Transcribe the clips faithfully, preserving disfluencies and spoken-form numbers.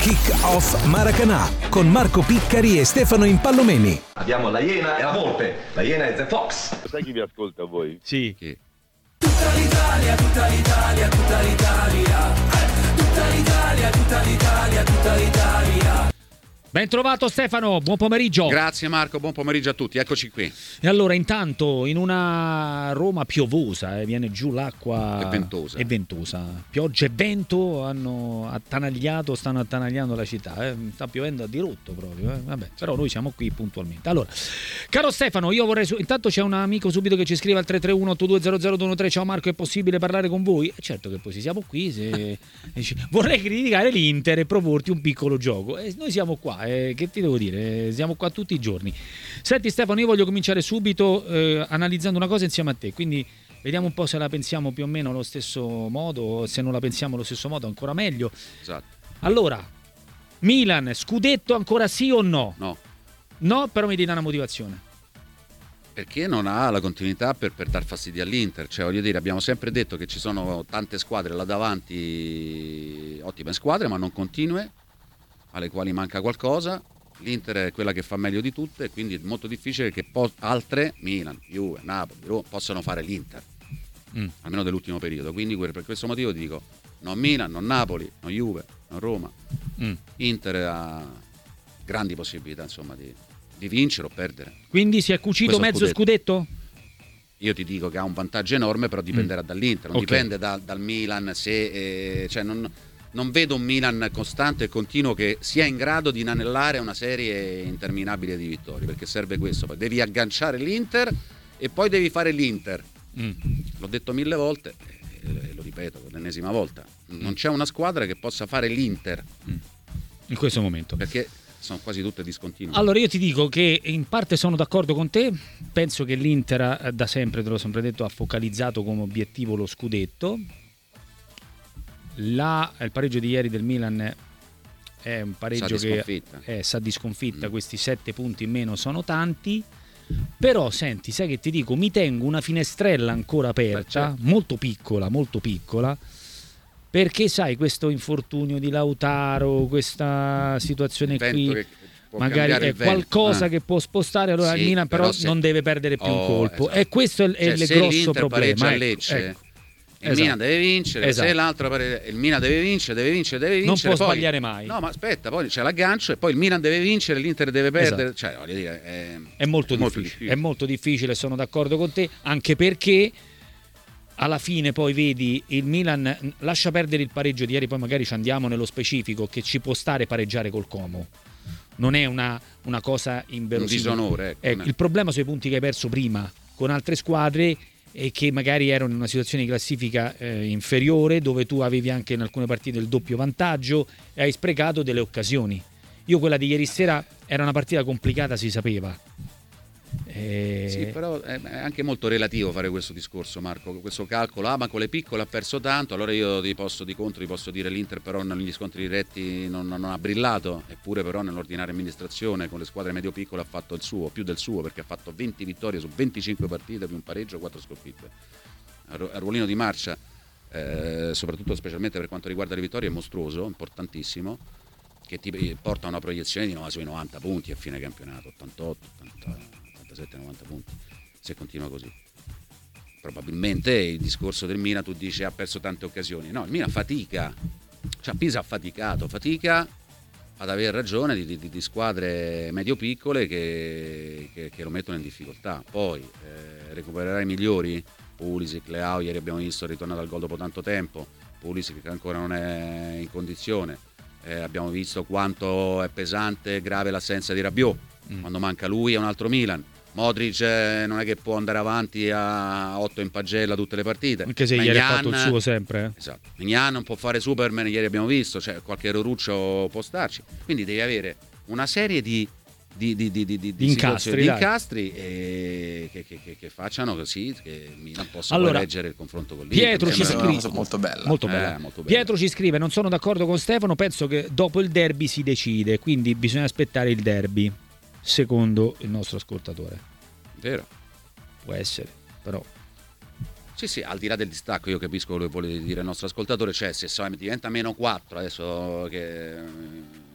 Kick Off Maracanã con Marco Piccari e Stefano Impallomeni. Abbiamo la Iena e la Volpe. La Iena è The Fox. Sai chi vi ascolta voi? Sì. Chi? Tutta l'Italia, tutta l'Italia, tutta l'Italia. Eh, tutta l'Italia, tutta l'Italia, tutta l'Italia. Ben trovato Stefano, buon pomeriggio. Grazie Marco, buon pomeriggio a tutti, eccoci qui. E allora intanto in una Roma piovosa, eh, viene giù l'acqua e ventosa. e ventosa. Pioggia e vento hanno attanagliato, stanno attanagliando la città, eh. sta piovendo a dirotto proprio, eh. Vabbè, però noi siamo qui puntualmente. Allora, caro Stefano, io vorrei su- intanto c'è un amico subito che ci scrive al tre tre uno otto due zero zero due uno tre. Ciao Marco, è possibile parlare con voi? Eh, certo che poi siamo qui, se... vorrei criticare l'Inter e proporti un piccolo gioco. Eh, noi siamo qua. Eh, che ti devo dire? Eh, siamo qua tutti i giorni. Senti Stefano, io voglio cominciare subito eh, analizzando una cosa insieme a te, quindi vediamo un po' se la pensiamo più o meno allo stesso modo, se non la pensiamo allo stesso modo ancora meglio. Esatto. Allora, Milan, scudetto ancora sì o no? No. No, però mi dai una motivazione. Perché non ha la continuità per, per dar fastidio all'Inter. Cioè, voglio dire, abbiamo sempre detto che ci sono tante squadre là davanti, ottime squadre, ma non continue, alle quali manca qualcosa. L'Inter è quella che fa meglio di tutte, quindi è molto difficile che po- altre, Milan, Juve, Napoli, Roma, possano fare l'Inter, mm. almeno dell'ultimo periodo. Quindi per questo motivo dico non Milan, non Napoli, non Juve, non Roma. mm. Inter ha grandi possibilità, insomma, di, di vincere o perdere. Quindi si è cucito questo mezzo scudetto? scudetto? Io ti dico che ha un vantaggio enorme, però dipenderà mm. dall'Inter, non okay. dipende da, dal Milan, se eh, cioè non Non vedo un Milan costante e continuo che sia in grado di inanellare una serie interminabile di vittorie, perché serve questo. Poi devi agganciare l'Inter e poi devi fare l'Inter. Mm. L'ho detto mille volte e lo ripeto per l'ennesima volta. Non c'è una squadra che possa fare l'Inter mm. in questo momento, perché sono quasi tutte discontinue. Allora io ti dico che in parte sono d'accordo con te, penso che l'Inter da sempre, te l'ho sempre detto, ha focalizzato come obiettivo lo scudetto. La, il pareggio di ieri del Milan è un pareggio sa di che è, sa di sconfitta, mm. questi sette punti in meno sono tanti, però senti, sai che ti dico, mi tengo una finestrella ancora aperta, certo. molto piccola, molto piccola, perché sai questo infortunio di Lautaro, questa situazione Penso qui magari è qualcosa ah. che può spostare, allora sì, il Milan però, però se... non deve perdere più oh, un colpo, esatto. e questo è, è cioè, il grosso problema. A Lecce, ecco. il esatto. Milan deve vincere, esatto. se l'altro pare... il Milan deve vincere, deve vincere, deve vincere. Non può poi... sbagliare mai. No, ma aspetta, poi c'è l'aggancio e poi il Milan deve vincere, l'Inter deve perdere. Esatto. Cioè, voglio dire, è, è, molto, è difficile. molto difficile. È molto difficile, sono d'accordo con te, anche perché alla fine poi vedi il Milan lascia perdere il pareggio di ieri, poi magari ci andiamo nello specifico, che ci può stare pareggiare col Como. Non è una, una cosa inverosimile. Un disonore. Ecco, ecco, il problema sono i punti che hai perso prima con altre squadre e che magari erano in una situazione di classifica eh, inferiore, dove tu avevi anche in alcune partite il doppio vantaggio e hai sprecato delle occasioni. Io quella di ieri sera era una partita complicata, si sapeva. E... Sì, però è anche molto relativo fare questo discorso, Marco, questo calcolo. Ah, ma con le piccole ha perso tanto, allora io ti posso di contro ti posso dire l'Inter però negli scontri diretti non, non ha brillato, eppure però nell'ordinaria amministrazione con le squadre medio-piccole ha fatto il suo, più del suo, perché ha fatto venti vittorie su venticinque partite, più un pareggio, quattro sconfitte. A ruolino di marcia, eh, soprattutto specialmente per quanto riguarda le vittorie, è mostruoso, importantissimo, che ti porta a una proiezione di sui novanta punti a fine campionato, ottantotto, ottanta ottantasette novanta punti, se continua così. Probabilmente il discorso del Milan, tu dici ha perso tante occasioni, no, il Milan fatica, cioè Pisa ha faticato, fatica ad avere ragione di, di, di squadre medio-piccole che, che, che lo mettono in difficoltà. Poi eh, recupererà i migliori, Pulisic, Leao, ieri abbiamo visto è ritornato al gol dopo tanto tempo, Pulisic che ancora non è in condizione, eh, abbiamo visto quanto è pesante e grave l'assenza di Rabiot, mm. quando manca lui è un altro Milan. Modric eh, non è che può andare avanti a otto in pagella tutte le partite, anche se Magnan, ieri ha fatto il suo sempre eh. Esatto, Magnan non può fare Superman, ieri abbiamo visto, cioè qualche eroruccio può starci, quindi devi avere una serie di di, di, di, di, di, di incastri, di incastri e che, che, che, che facciano così che Milan possa allora, reggere il confronto con l'Inter. Pietro ci scrive molto bella. Molto bella. Eh, molto bella. Pietro ci scrive: non sono d'accordo con Stefano, penso che dopo il derby si decide, quindi bisogna aspettare il derby, secondo il nostro ascoltatore. Vero, può essere, però sì sì, al di là del distacco io capisco quello che vuole dire il nostro ascoltatore, cioè se diventa meno quattro adesso che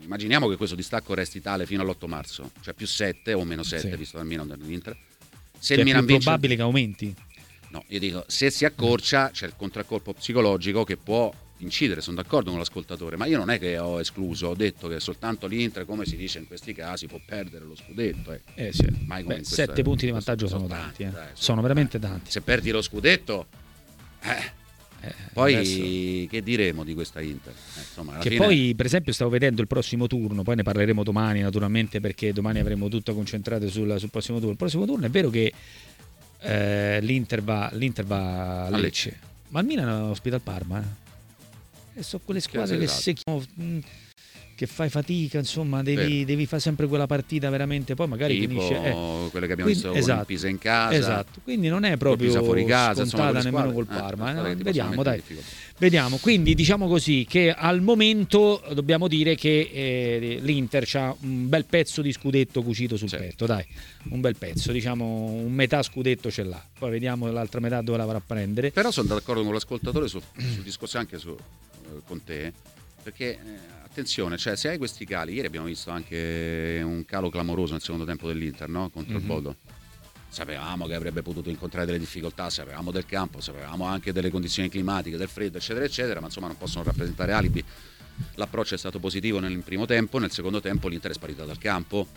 immaginiamo che questo distacco resti tale fino all'otto marzo, cioè più sette o meno sette, sì. visto dal Milan dall'Inter. Se Che il Milan è più vince, probabile che aumenti. no, io dico, se si accorcia c'è il contraccolpo psicologico che può incidere, sono d'accordo con l'ascoltatore, ma io non è che ho escluso, ho detto che soltanto l'Inter, come si dice in questi casi, può perdere lo scudetto. Eh. Eh sì. Mai come Beh, in questo- sette punti di questo- vantaggio sono sono tanti, tanti, eh. dai, sono sono veramente tanti. Se perdi lo scudetto, eh, Eh, poi adesso- che diremo di questa Inter? Eh, insomma, alla Che fine- poi, per esempio, stavo vedendo il prossimo turno, poi ne parleremo domani naturalmente, perché domani avremo tutto concentrato sul, sul prossimo turno. Il prossimo turno è vero che eh, l'Inter, va, l'Inter va a A Lecce, Lecce. ma il Milan ospita il Parma. Eh. E sono quelle squadre che, esatto. se, mh, che fai fatica, insomma, devi, Vero. devi fare sempre quella partita veramente, poi magari tipo finisce... eh. quelle che abbiamo Quindi- visto con esatto, il Pisa in casa, Esatto, quindi non è proprio Pisa fuori casa, insomma, scontata quelle nemmeno squadre, col eh, Parma. squadre eh. che ti Vediamo, possono dai. mettere in difficoltà. Vediamo, quindi diciamo così che al momento dobbiamo dire che eh, l'Inter ha un bel pezzo di scudetto cucito sul Certo. petto, dai, un bel pezzo, diciamo un metà scudetto ce l'ha, poi vediamo l'altra metà dove la va a prendere. Però sono d'accordo con l'ascoltatore sul, sul discorso anche su, eh, con te, perché eh, attenzione, cioè se hai questi cali, ieri abbiamo visto anche un calo clamoroso nel secondo tempo dell'Inter, no? Contro Mhm. il Bodo. Sapevamo che avrebbe potuto incontrare delle difficoltà, sapevamo del campo, sapevamo anche delle condizioni climatiche, del freddo, eccetera, eccetera, ma insomma non possono rappresentare alibi. L'approccio è stato positivo nel primo tempo, nel secondo tempo l'Inter è sparita dal campo,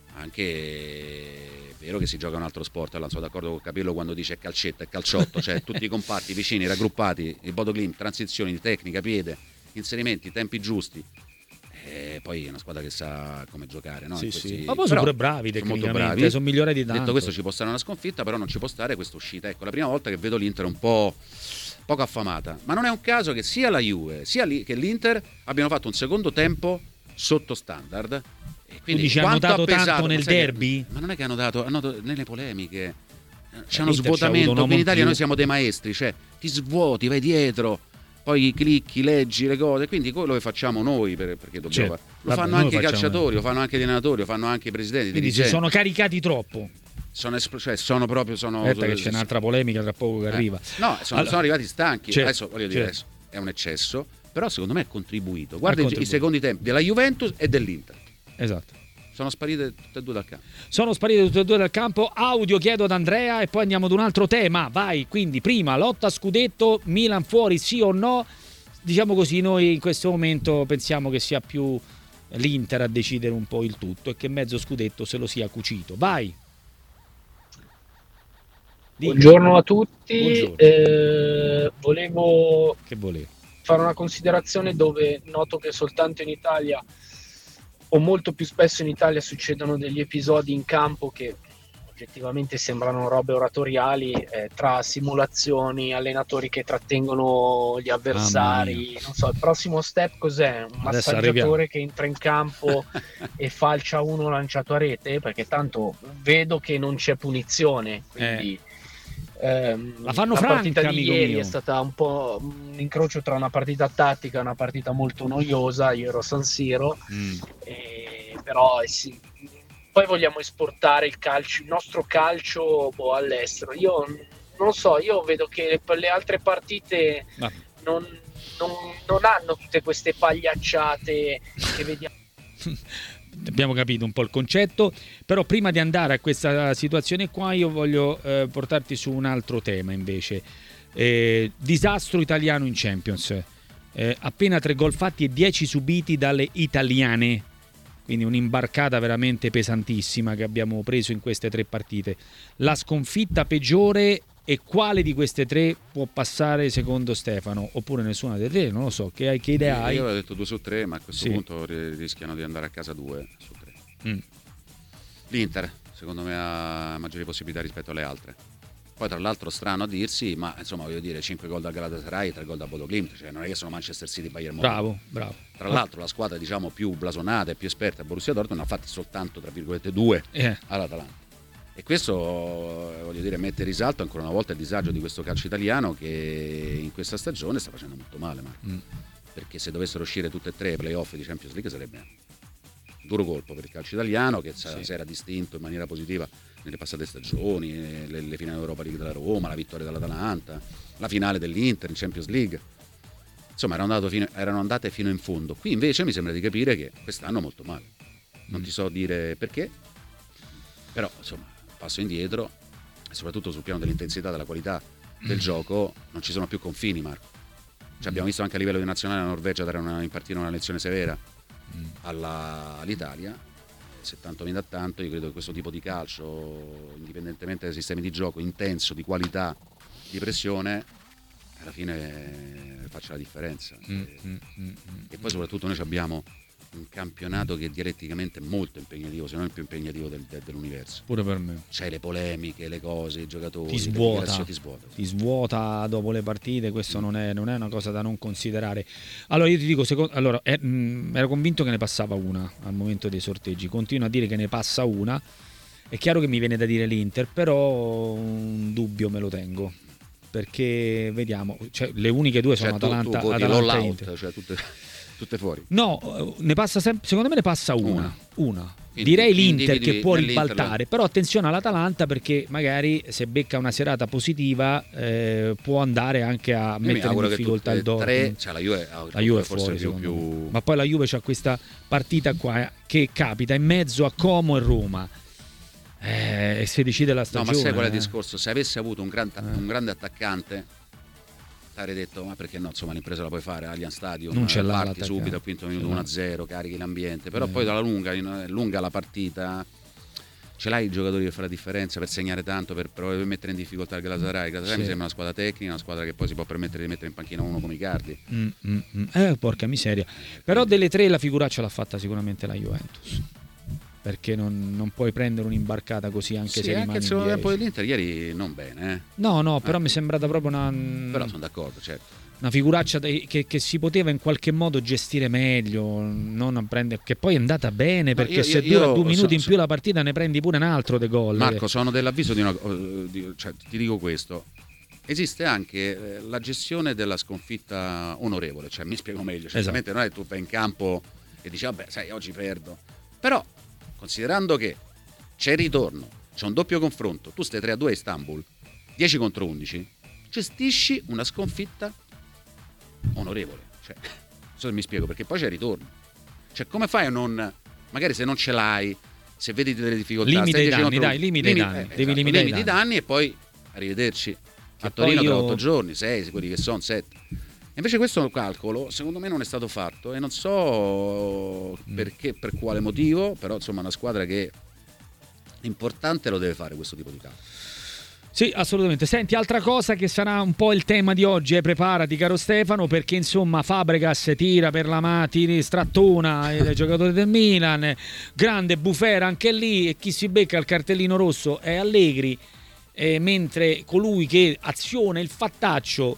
anche è vero che si gioca un altro sport, allora sono d'accordo con Capello quando dice calcetto e calciotto, cioè tutti i comparti vicini, raggruppati, il Bodo Glimt, transizioni di tecnica, piede, inserimenti, tempi giusti. E poi è una squadra che sa come giocare, no? Sì, In sì. questi- Ma poi sono però pure bravi sono molto tecnicamente, bravi. sono migliorati di tanto. Detto questo, ci può stare una sconfitta, però non ci può stare questa uscita. Ecco, la prima volta che vedo l'Inter un po' poco affamata, ma non è un caso che sia la Juve sia lì, che l'Inter abbiano fatto un secondo tempo sotto standard. E quindi dici, hanno quanto dato ha pesato, tanto ma nel sai che- derby? ma non è che hanno dato, hanno dato nelle polemiche. C'è uno l'Inter c'ha svuotamento. avuto un Qui in uomo in Italia più. noi siamo dei maestri, cioè ti svuoti, vai dietro, poi clicchi, leggi le cose, quindi quello che facciamo noi per- perché dobbiamo Certo. fare. Lo Vabbè, fanno noi anche i facciamo- calciatori, lo fanno anche gli allenatori, lo fanno anche i presidenti, i Quindi si dirigenti. sono caricati troppo. Sono, espl- cioè, sono proprio sono, Aspetta che c'è un'altra polemica tra poco che eh. arriva. No, sono, Allora- sono arrivati stanchi. Certo, Adesso voglio dire, certo. adesso è un eccesso, però secondo me è contribuito. Guarda i- i contribuito. secondi tempi della Juventus e dell'Inter. Esatto. Sono sparite tutte e due dal campo. Sono sparite tutte e due dal campo. Audio chiedo ad Andrea e poi andiamo ad un altro tema. Vai, quindi prima lotta a scudetto, Milan fuori sì o no? Diciamo così, noi in questo momento pensiamo che sia più l'Inter a decidere un po' il tutto e che mezzo scudetto se lo sia cucito. Vai. Di- Buongiorno a tutti, Buongiorno. Eh, volevo Che volevo? fare una considerazione dove noto che soltanto in Italia o molto più spesso in Italia succedono degli episodi in campo che oggettivamente sembrano robe oratoriali, eh, tra simulazioni, allenatori che trattengono gli avversari, non so, il prossimo step cos'è? Un Adesso massaggiatore arriviamo. che entra in campo e falcia uno lanciato a rete? Perché tanto vedo che non c'è punizione, quindi... ehm, La fanno la franca, partita di amico ieri mio. è stata un po' un incrocio tra una partita tattica e una partita molto noiosa. Io ero a San Siro, Mm. eh, però eh sì, poi vogliamo esportare il calcio, il nostro calcio boh, all'estero. Io non lo so, io vedo che per le altre partite Ma- non, non, non hanno tutte queste pagliacciate che vediamo. Abbiamo capito un po' il concetto, però prima di andare a questa situazione qua io voglio eh, portarti su un altro tema invece. Eh, disastro italiano in Champions, eh, appena tre gol fatti e dieci subiti dalle italiane, quindi un'imbarcata veramente pesantissima che abbiamo preso in queste tre partite. La sconfitta peggiore, e quale di queste tre può passare secondo Stefano? Oppure nessuna delle tre, non lo so, che, che idea hai? Io avevo detto due su tre, ma a questo Sì. punto ri- rischiano di andare a casa due su tre. Mm. L'Inter, secondo me, ha maggiori possibilità rispetto alle altre. Poi tra l'altro strano a dirsi, ma insomma voglio dire, cinque gol da Galatasaray, tre gol da Bodo Glimt, cioè non è che sono Manchester City, Bayern Monaco. Bravo, bravo. Tra l'altro la squadra diciamo più blasonata e più esperta, Borussia Dortmund, ne ha fatti soltanto tra virgolette due Eh. all'Atalanta. E questo, voglio dire, mette in risalto ancora una volta il disagio di questo calcio italiano che in questa stagione sta facendo molto male, Marco. Mm. Perché se dovessero uscire tutte e tre i playoff di Champions League sarebbe un duro colpo per il calcio italiano, che Sì. si era distinto in maniera positiva nelle passate stagioni, le, le finali Europa League della Roma, la vittoria dell'Atalanta, la finale dell'Inter in Champions League. insomma erano, andato fino, erano andate fino in fondo. Qui invece mi sembra di capire che quest'anno molto male, non ti so dire perché, però insomma passo indietro, e soprattutto sul piano dell'intensità, della qualità del gioco non ci sono più confini, Marco. Cioè, abbiamo visto anche a livello di nazionale la Norvegia dare una, impartire una lezione severa alla, all'Italia, se tanto viene da tanto. Io credo che questo tipo di calcio, indipendentemente dai sistemi di gioco intenso, di qualità, di pressione, alla fine faccia la differenza. Mm, e, mm, mm, e poi soprattutto noi abbiamo un campionato che è dialetticamente molto impegnativo, se non il più impegnativo del, del, dell'universo. Pure per me. C'hai le polemiche, le cose, i giocatori, Ti svuota, ti svuota, sì. ti svuota dopo le partite, questo mm. non, è, non è una cosa da non considerare. Allora io ti dico, secondo, allora, eh, mh, ero convinto che ne passava una al momento dei sorteggi, continuo a dire che ne passa una, è chiaro che mi viene da dire l'Inter, però un dubbio me lo tengo, perché vediamo, cioè, le uniche due sono cioè, tu, Atalanta, tu Atalanta e out, Inter. cioè tutte, tutte fuori. No, ne passa sempre, secondo me ne passa una, una. una. Quindi, Direi l'Inter individui, che può nell'Inter ribaltare, la... però attenzione all'Atalanta, perché magari se becca una serata positiva eh, può andare anche a mettere in difficoltà il Dortmund. Cioè la Juve, la Juve è forse fuori, più, più... Ma poi la Juve c'ha questa partita qua che capita in mezzo a Como e Roma. Eh, e si decide la stagione. No, ma sai qual è il eh. discorso? Se avesse avuto un, gran, un grande attaccante, avrei detto, ma perché no, insomma l'impresa la puoi fare Allianz Stadium, non ce l'ha, parti subito al quinto minuto uno a zero, carichi l'ambiente, però eh. poi dalla lunga, in, lunga la partita, ce l'hai i giocatori per fare la differenza, per segnare tanto, per, per mettere in difficoltà il Galatasaray. Il Galatasaray sì. mi sembra una squadra tecnica, una squadra che poi si può permettere di mettere in panchina uno come Icardi. Mm, mm, mm. Eh, porca miseria. Però delle tre la figuraccia l'ha fatta sicuramente la Juventus, perché non, non puoi prendere un'imbarcata così anche sì, se anche rimani il secondo in tempo dell'Inter ieri non bene, eh. No, no, però eh. mi è sembrata proprio una Però sono d'accordo, certo. Una figuraccia che, che si poteva in qualche modo gestire meglio, non a prendere, che poi è andata bene, perché io, se io, dura due minuti so, in più la partita ne prendi pure un altro de gol. Marco, sono dell'avviso di una di, cioè, ti dico questo. Esiste anche la gestione della sconfitta onorevole, cioè mi spiego meglio, certamente esatto. Non è che tu vai in campo e dici vabbè, sai, oggi perdo. Però considerando che c'è il ritorno, c'è un doppio confronto, tu stai tre a due a Istanbul, dieci contro undici, gestisci una sconfitta onorevole, cioè, non so se mi spiego, perché poi c'è il ritorno, cioè come fai a non, magari se non ce l'hai, se vedi delle difficoltà, limita i danni, contro... dai, limita i danni, eh, devi esatto, limitare limiti i danni. danni e poi arrivederci che a Torino io... tra otto giorni, sei, quelli che sono sette. Invece questo calcolo secondo me non è stato fatto e non so perché, per quale motivo, però insomma una squadra che è importante lo deve fare questo tipo di calcolo. Sì, assolutamente. Senti, altra cosa che sarà un po' il tema di oggi, eh, preparati caro Stefano, perché insomma Fabregas tira per la mano, strattona il giocatore del Milan, grande bufera anche lì, e chi si becca il cartellino rosso è Allegri, eh, mentre colui che aziona il fattaccio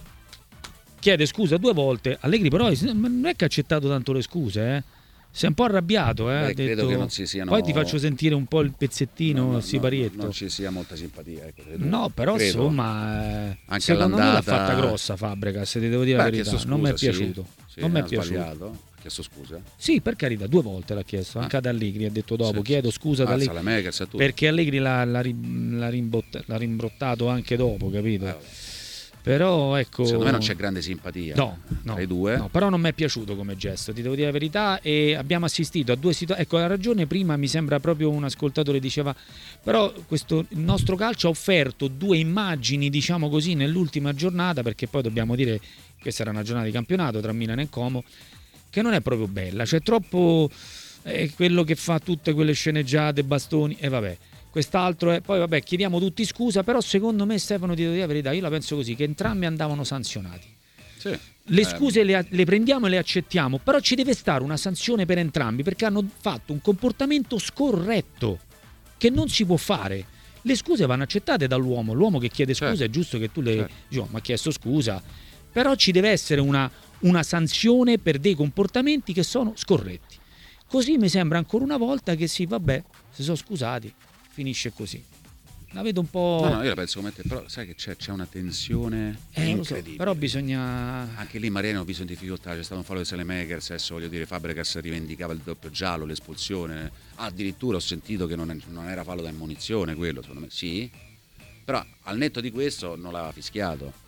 chiede scusa due volte. Allegri però non è che ha accettato tanto le scuse, eh. Si è un po' arrabbiato, eh? Beh, ha detto... credo che non ci siano... Poi ti faccio sentire un po' il pezzettino, no, no, siparietto. No, non ci sia molta simpatia, ecco, no, però credo. Insomma eh, anche secondo all'andata... me l'ha fatta grossa Fabregas, ti devo dire Beh, la verità, scusa, non mi è sì, piaciuto, sì, non mi è ha piaciuto. Sbagliato. Ha chiesto scusa? Sì, per carità, due volte l'ha chiesto, anche ah. ad Allegri ha detto dopo, sì, chiedo scusa ad Allegri, Makers, perché Allegri l'ha, l'ha, l'ha, rimbott- l'ha rimbrottato anche dopo, capito? Eh, Però ecco, secondo me non c'è grande simpatia no, no, tra i due. No, però non mi è piaciuto come gesto, ti devo dire la verità, e abbiamo assistito a due situazioni. Ecco, la ragione prima mi sembra proprio un ascoltatore diceva, però questo il nostro calcio ha offerto due immagini, diciamo così, nell'ultima giornata, perché poi dobbiamo dire che questa era una giornata di campionato tra Milan e Como, che non è proprio bella, cioè troppo eh, quello che fa tutte quelle sceneggiate, bastoni e vabbè. Quest'altro è, poi vabbè, chiediamo tutti scusa, però secondo me, Stefano, ti devo dire la verità, io la penso così, che entrambi andavano sanzionati. Sì. Le scuse eh. le, le prendiamo e le accettiamo, però ci deve stare una sanzione per entrambi, perché hanno fatto un comportamento scorretto che non si può fare. Le scuse vanno accettate dall'uomo, l'uomo che chiede scusa, certo. È giusto che tu le certo. dici, oh, mi ha chiesto scusa, però ci deve essere una, una sanzione per dei comportamenti che sono scorretti. Così mi sembra ancora una volta che sì, vabbè, si sono scusati, finisce così. La vedo un po'. No, no, io la penso come te, però sai che c'è, c'è una tensione eh, incredibile. So, però bisogna. Anche lì Mariano ho visto in difficoltà, c'è stato un fallo di Saelemaekers, adesso voglio dire Fabregas rivendicava il doppio giallo, l'espulsione. Addirittura ho sentito che non, è, non era fallo da ammonizione quello, secondo me. Sì. Però al netto di questo non l'aveva fischiato.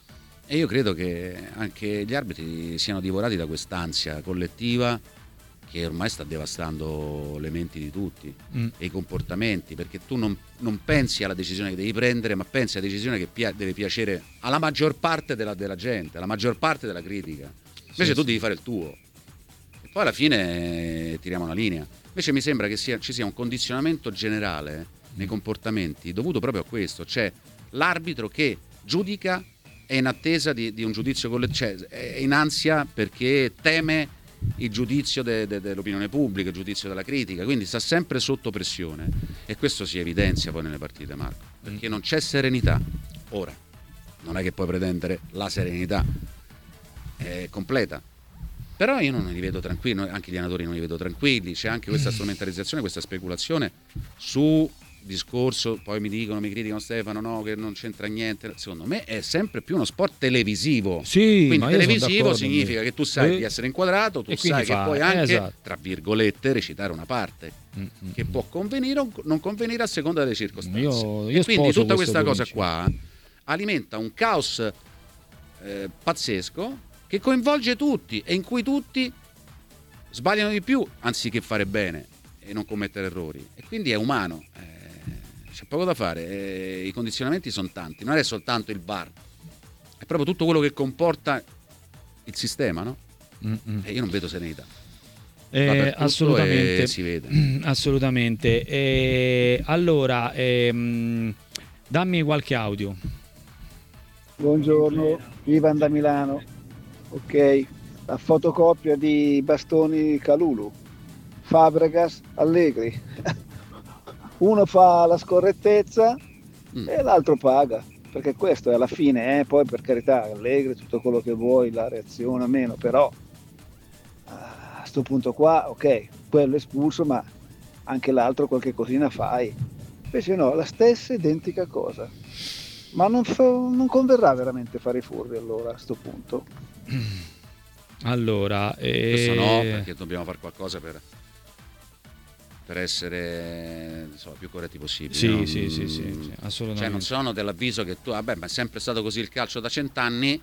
E io credo che anche gli arbitri siano divorati da quest'ansia collettiva che ormai sta devastando le menti di tutti mm. e i comportamenti, perché tu non, non pensi alla decisione che devi prendere, ma pensi alla decisione che pia- deve piacere alla maggior parte della, della gente, alla maggior parte della critica. Invece sì, tu sì. devi fare il tuo e poi alla fine eh, tiriamo una linea. Invece mi sembra che sia, ci sia un condizionamento generale nei comportamenti dovuto proprio a questo, cioè l'arbitro che giudica è in attesa di, di un giudizio collettivo, cioè è in ansia perché teme il giudizio de, de, dell'opinione pubblica, il giudizio della critica, quindi sta sempre sotto pressione e questo si evidenzia poi nelle partite, Marco, perché non c'è serenità. Ora, non è che puoi pretendere la serenità è completa, però io non li vedo tranquilli, anche gli allenatori non li vedo tranquilli, c'è anche questa strumentalizzazione, questa speculazione su discorso, poi mi dicono, mi criticano Stefano, no, che non c'entra niente. Secondo me è sempre più uno sport televisivo. Sì, quindi televisivo significa che tu sai eh, di essere inquadrato, tu sai che fa, puoi anche, esatto. tra virgolette, recitare una parte mm-hmm. che può convenire o non convenire a seconda delle circostanze. Io, io e quindi tutta questa cosa qua alimenta un caos eh, pazzesco che coinvolge tutti e in cui tutti sbagliano di più anziché fare bene e non commettere errori. E quindi è umano. Eh, C'è poco da fare, eh, i condizionamenti sono tanti, non è soltanto il V A R, è proprio tutto quello che comporta il sistema, no? Mm-hmm. E io non vedo serenità. Eh, assolutamente, si vede. Assolutamente. Eh, allora, ehm, dammi qualche audio. Buongiorno, Ivan da Milano. Ok, la fotocopia di Bastoni Calulu, Fabregas Allegri. Uno fa la scorrettezza mm. e l'altro paga, perché questo è alla fine, eh? Poi per carità, Allegri, tutto quello che vuoi, la reazione o meno, però a sto punto qua, ok, quello è espulso, ma anche l'altro qualche cosina fai. Invece no, la stessa identica cosa. Ma non, fa, non converrà veramente fare i furbi allora a sto punto. Allora, eh... questo no, perché dobbiamo fare qualcosa per... per essere insomma, più corretti possibili. Sì, no? sì, sì, sì, sì, assolutamente. Cioè non sono dell'avviso che tu, vabbè, ma è sempre stato così il calcio da cent'anni,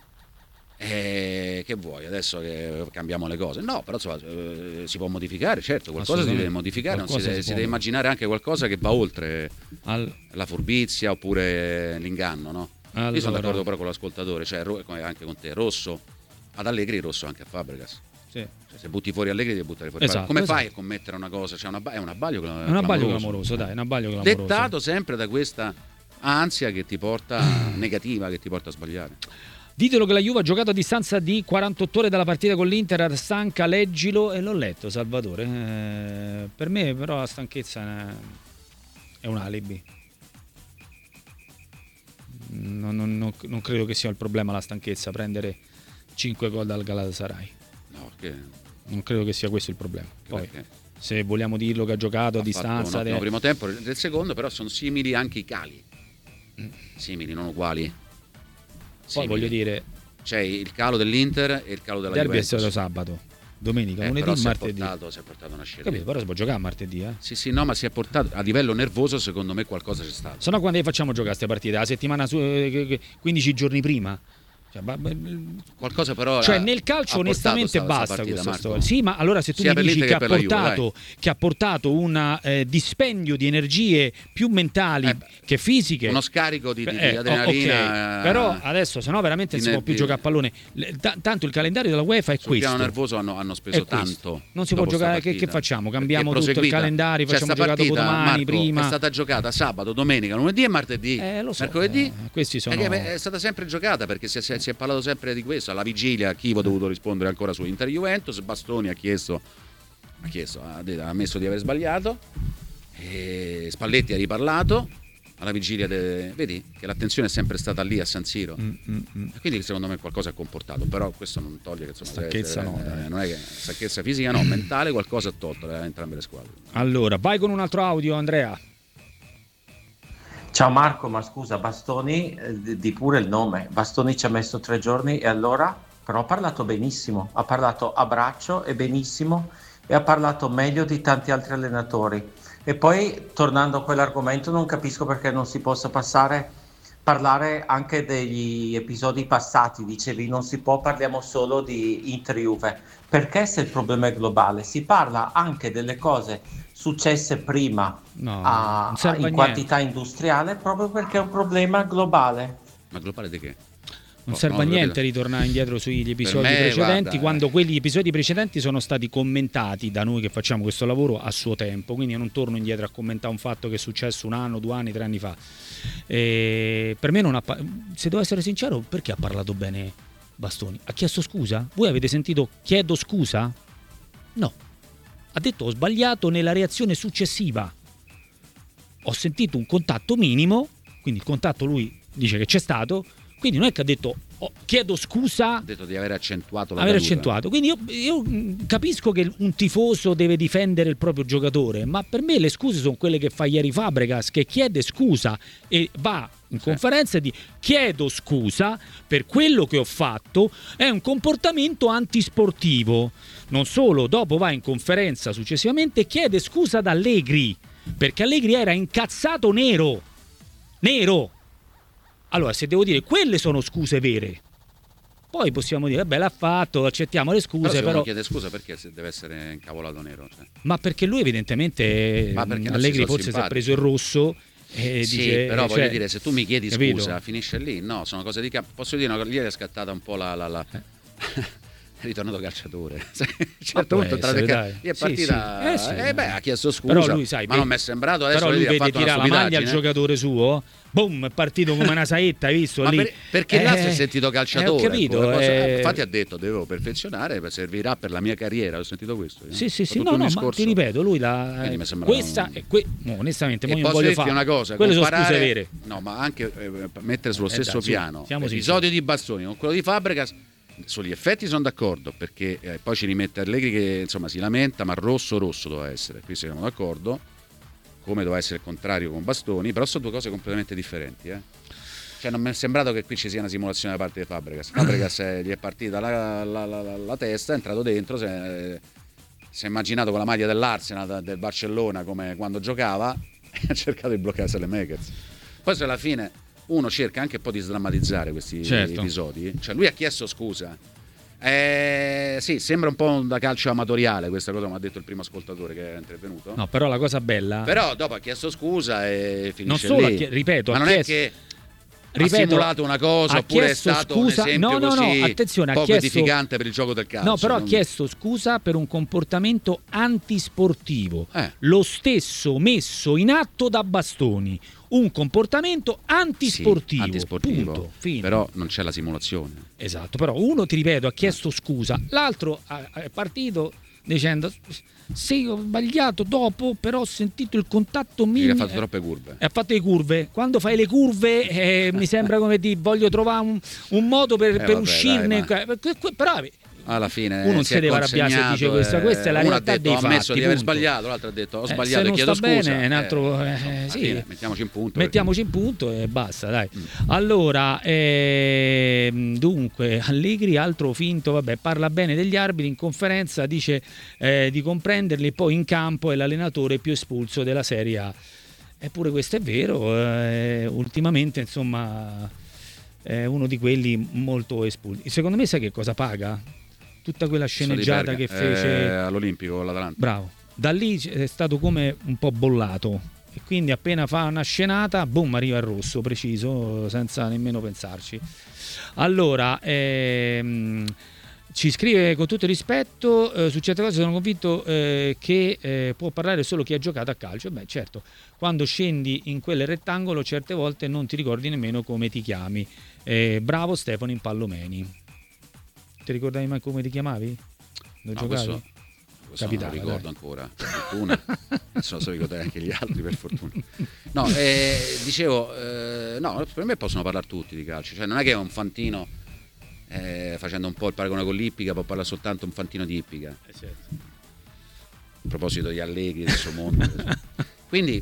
e che vuoi adesso che cambiamo le cose? No, però insomma, eh, si può modificare, certo, qualcosa si deve modificare, non si, deve, si, si deve immaginare anche qualcosa che va oltre Al... la furbizia oppure l'inganno, no? Allora... Io sono d'accordo però con l'ascoltatore, cioè anche con te, Rosso ad Allegri, Rosso anche a Fabregas. Sì. Cioè, se butti fuori Allegri devi buttare fuori esatto, come esatto. fai a commettere una cosa? Cioè una, è un abbaglio clamoroso. È un abbaglio clamoroso, dai, un abbaglio clamoroso. Dettato sempre da questa ansia che ti porta negativa, che ti porta a sbagliare. Ditelo che la Juve ha giocato a distanza di quarantotto ore dalla partita con l'Inter, era stanca, leggilo, e l'ho letto, Salvatore. Eh, per me però la stanchezza è un alibi. Non, non, non, non credo che sia il problema la stanchezza, prendere cinque gol dal Galatasaray. No, che... non credo che sia questo il problema. Poi, perché? Se vogliamo dirlo che ha giocato ha a distanza nel de... primo tempo, del secondo però sono simili anche i cali. Simili, non uguali. Poi voglio dire, c'è il calo dell'Inter e il calo della derby Juventus. È stato sabato, domenica, eh, lunedì, si martedì. È portato, si è portato una scelta. Capito, però si può giocare martedì, eh? Sì, sì, no, ma si è portato a livello nervoso, secondo me qualcosa c'è stato. Se no quando le facciamo giocare queste partite? La settimana su eh, quindici giorni prima? Cioè, ba, ba, qualcosa però cioè nel calcio onestamente basta partita, questa Marco. storia. Sì, ma allora se tu sia mi dici che, che ha portato, che ha portato un eh, dispendio di energie più mentali eh, che fisiche, uno scarico di, di, eh, di adrenalina, okay. Però adesso se no veramente non si può più giocare a pallone. T- tanto il calendario della UEFA è sul questo. Sul piano nervoso hanno, hanno speso tanto. Non si può giocare, che, che facciamo? Cambiamo tutto il calendario, cioè, facciamo giocare dopo domani, prima. È stata giocata sabato, domenica, lunedì e martedì. Eh, lo so, mercoledì. Eh, questi sono... è, è stata sempre giocata perché si è, si è parlato sempre di questo. Alla vigilia Chivo ha dovuto rispondere ancora su Inter Juventus, Bastoni ha chiesto ha chiesto ha, ha ammesso di aver sbagliato, e Spalletti ha riparlato alla vigilia de... vedi che l'attenzione è sempre stata lì a San Siro. mm, mm, mm. Quindi secondo me qualcosa ha comportato, però questo non toglie che insomma stanchezza essere, no, eh, non è che stanchezza fisica no, mentale qualcosa ha tolto da entrambe le squadre. Allora vai con un altro audio, Andrea. Ciao Marco, ma scusa, Bastoni, eh, di pure il nome, Bastoni ci ha messo tre giorni e allora? Però ha parlato benissimo, ha parlato a braccio e benissimo e ha parlato meglio di tanti altri allenatori. E poi, tornando a quell'argomento, non capisco perché non si possa passare parlare anche degli episodi passati, dicevi non si può, parliamo solo di Inter-Juve, perché se il problema è globale si parla anche delle cose successe prima No, a- non serve a- a in niente. quantità industriale, proprio perché è un problema globale. Ma globale di che? Non Oh, serve no, a lo niente capito. ritornare indietro sugli episodi me, precedenti, guarda, quando eh. quegli episodi precedenti sono stati commentati da noi che facciamo questo lavoro a suo tempo, quindi io non torno indietro a commentare un fatto che è successo un anno, due anni, tre anni fa. E per me non ha pa- se devo essere sincero, perché ha parlato bene Bastoni? Ha chiesto scusa? Voi avete sentito chiedo scusa? No. Ha detto ho sbagliato nella reazione successiva. Ho sentito un contatto minimo, quindi il contatto lui dice che c'è stato, quindi non è che ha detto oh, chiedo scusa, Ha detto di aver accentuato la aver caduta. accentuato. Quindi io, io mh, capisco che un tifoso deve difendere il proprio giocatore, ma per me le scuse sono quelle che fa ieri Fabregas, che chiede scusa e va in conferenza e dice chiedo scusa per quello che ho fatto, è un comportamento antisportivo. Non solo, dopo va in conferenza successivamente e chiede scusa ad Allegri, perché Allegri era incazzato nero. Nero. Allora, se devo dire, quelle sono scuse vere. Poi possiamo dire, vabbè, l'ha fatto, accettiamo le Però scuse, se però... uno chiede scusa perché se deve essere incavolato nero? Cioè. Ma perché lui evidentemente, Ma perché non Allegri si sono forse si è simpatici. preso il rosso e Sì, dice... però cioè, voglio dire, se tu mi chiedi capito? scusa, finisce lì. No, sono cose di campo. Posso dire, no, ieri è scattata un po' la... la, la... è ritornato calciatore. A un certo può punto tra essere, le ca- dai. lì è Sì, partita... sì. Eh, sì. Eh, beh, ha chiesto scusa, Però lui, sai, ma non vedi- mi è sembrato adesso però lui vedi, ha vede fatto una tirare la maglia al stupidaggine. giocatore suo, boom, è partito come una saetta, hai visto? Ma lì? per- perché là Eh, si è sentito calciatore, eh, ho capito, ecco, cosa- eh, infatti ha detto devo perfezionare, servirà per la mia carriera, ho sentito questo. Sì, sì, Ho sì, tutto no, un no, ma discorso. ti ripeto, lui la... Quindi mi sembra questa un- è que... no, onestamente, E mo io non posso voglio dirti fare una cosa, quelle sono scuse comparare- vere. No, ma anche eh, mettere sullo Eh, stesso dai, su, piano siamo l'episodio di Bastoni con quello di Fabregas, sugli effetti sono d'accordo, perché eh, poi ci rimette Allegri che insomma si lamenta, ma rosso rosso doveva essere, qui siamo d'accordo, come doveva essere il contrario con Bastoni, però sono due cose completamente differenti, eh. Cioè non mi è sembrato che qui ci sia una simulazione da parte di Fabregas. Fabregas eh, gli è partita la, la, la, la, la testa, è entrato dentro, si è, si è immaginato con la maglia dell'Arsenal, del Barcellona, come quando giocava, e ha cercato di bloccare Saelemaekers. Poi se alla fine uno cerca anche un po' di sdrammatizzare questi Certo. episodi, cioè lui ha chiesto scusa. Eh, sì, sembra un po' da calcio amatoriale questa cosa, come ha detto il primo ascoltatore che è intervenuto. No, però la cosa bella... Però dopo ha chiesto scusa e finisce Non solo, lì. ha chie- ripeto, ma ha non chiesto- è che ripeto, ha simulato una cosa ha oppure è chiesto stato scusa- un esempio no, no, no, così attenzione, ha poco chiesto- edificante per il gioco del calcio. No, però non- ha chiesto scusa per un comportamento antisportivo, Eh. lo stesso messo in atto da Bastoni, un comportamento antisportivo. Sì, antisportivo, punto, fine. però non c'è la simulazione. Esatto, però uno, ti ripeto, ha chiesto scusa, l'altro ha- è partito dicendo sì, ho sbagliato dopo, però ho sentito il contatto Perché minimo. ha fatto troppe curve. E ha fatto le curve. Quando fai le curve eh, mi sembra come di voglio trovare un, un modo per, Eh, per vabbè, uscirne. dai, Que- que- però Alla fine uno non si si è deve arrabbiare se consegnato dice questa, e- questa è la uno realtà ha detto, dei ho ammesso fatti, di aver punto. sbagliato, l'altro ha detto ho Eh, sbagliato se e non chiedo sta scusa. bene, un altro, Eh, eh, alla sì. fine mettiamoci in punto. Mettiamoci in punto e basta, dai. Allora, ehm, dunque, Allegri, altro finto, vabbè, parla bene degli arbitri in conferenza, dice eh, di comprenderli, poi in campo è l'allenatore più espulso della Serie A. Eppure questo è vero, eh, ultimamente, insomma, è uno di quelli molto espulsi. Secondo me sai che cosa paga? Tutta quella sceneggiata che fece eh, all'Olimpico l'Atalanta. Bravo. Da lì è stato come un po' bollato e quindi appena fa una scenata, boom, arriva il rosso, preciso, senza nemmeno pensarci. Allora, ehm, ci scrive con tutto il rispetto, eh, su certe cose sono convinto eh, che eh, può parlare solo chi ha giocato a calcio. Beh, certo, quando scendi in quel rettangolo certe volte non ti ricordi nemmeno come ti chiami. Eh, bravo Stefano Impallomeni. Ti ricordavi mai come ti chiamavi? Non No, giocavi? questo, questo Capitava, non lo ricordo dai. ancora, per fortuna. Adesso so ricordare anche gli altri, per fortuna. No, eh, dicevo, eh, no, per me possono parlare tutti di calcio. Cioè non è che un fantino, eh, facendo un po' il paragone con l'Ippica, può parlare soltanto un fantino di Ippica. Eh, certo. A proposito di Allegri, del suo mondo. Quindi...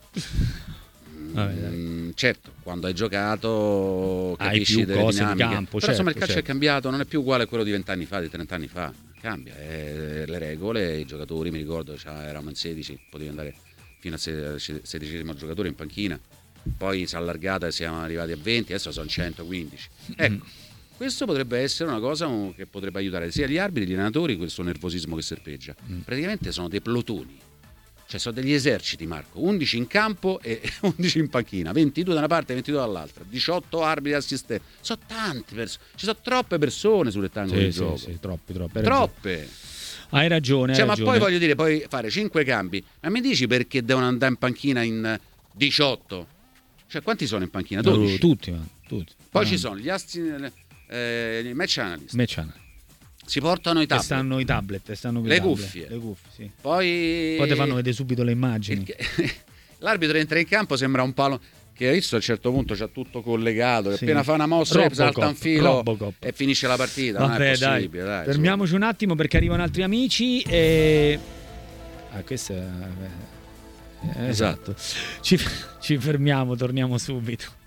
Vabbè, Mm, certo, quando hai giocato Hai capisci più delle cose in dinamiche. campo, Però insomma il certo, calcio certo. è cambiato, non è più uguale a quello di vent'anni fa, di trent'anni fa. Cambia, eh, le regole, i giocatori, mi ricordo, cioè, eravamo in sedici, potevi andare fino al se- sedicesimo giocatore in panchina. poi si è allargata e siamo arrivati a venti, adesso sono centoquindici. Ecco, questo potrebbe essere una cosa che potrebbe aiutare sia gli arbitri che gli allenatori, questo nervosismo che serpeggia. Praticamente sono dei plotoni, cioè sono degli eserciti, Marco, undici in campo e undici in panchina, ventidue da una parte e ventidue dall'altra, diciotto arbitri assistenti, sono tante persone, ci sono troppe persone sul rettangolo Sì, di sì, gioco, sì, troppe, troppe. Hai troppe. ragione. Hai ragione. Cioè, hai ma ragione. poi voglio dire, poi fare cinque cambi, ma mi dici perché devono andare in panchina in diciotto? Cioè, quanti sono in panchina? dodici. Uh, tutti, man, tutti. Poi ah. ci sono gli asti, eh, i match analyst. Match analyst. Si portano i E tablet, stanno i tablet, e stanno le tablet, cuffie. le cuffie, sì. Poi Poi ti fanno vedere subito le immagini. il- l'arbitro entra in campo, sembra un palo che hai visto a un certo punto c'ha tutto collegato, che Sì. appena fa una mossa Robocop, salta un filo Robocop. e finisce la partita. Non Vabbè, è dai, possibile, dai, su. fermiamoci un attimo perché arrivano altri amici e... Ah, questo è... eh, esatto. Ci, ci fermiamo, torniamo subito.